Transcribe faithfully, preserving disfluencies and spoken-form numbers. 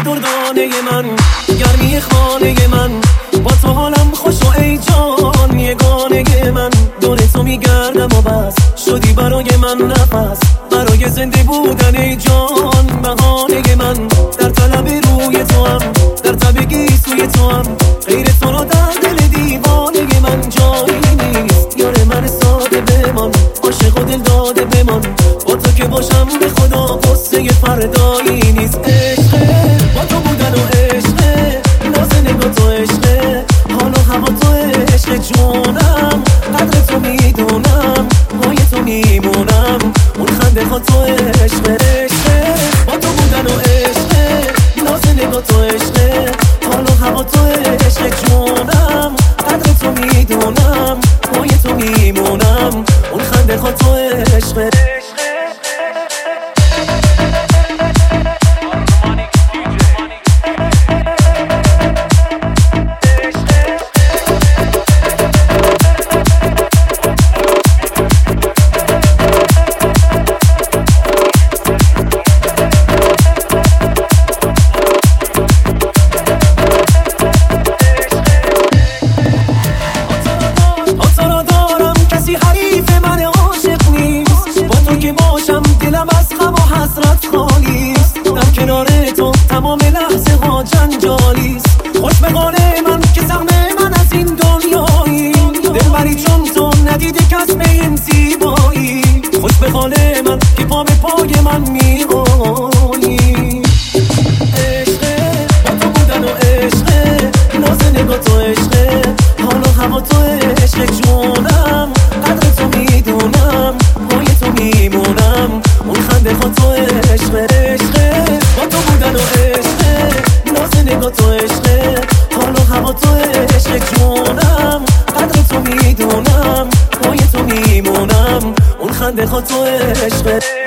دردانه من، گرمی خانه من، با تو حالم خوش و ای جان یگانه من. دور تو میگردم و بس شدی برای من نفس، برای زنده بودن ای جان بهانه من. در طلب روی تو هم، در تب سوی تو هم، غیر تو رو در دل دیوانه من جایی نیست. یار من ساده بمان، عاشق و دل داده بمان، با تو که باشم به خدا قصه فردایی نیست. عشقه با تو بودن و عشقه، ناز نگاه تو عشقه، حال و هوا تو عشق جونم. قدر تو میدونم، پای تو میمونم، اون خنده ها تو عشقه. عشقه با تو بودن و عشقه، ناز نگاه تو عشقه، حال و هوا تو عشق جونم. قدر تو میدونم، پای تو میمونم، اون خنده ها تو عشقه. تمام لحظه ها جنجالیست، خوش به حال من که سهم من از این دنیایی. دلبری چون تو ندیده کس به این زیبایی، خوش به حال من که پا به پای من می‌آیی. عشقه با تو بودن و عشقه، ناز نگاه تو عشقه، حال و هوا تو عشق جونم. قدر تو میدونم، پای تو میمونم، اون خنده ها تو عشقه. عشقه با تو بودن و عشقه، ناز نگاه تو عشقه، حال و هوا تو عشق جونم. قدر تو میدونم، پای تو میمونم، اون خنده ها تو عشقه.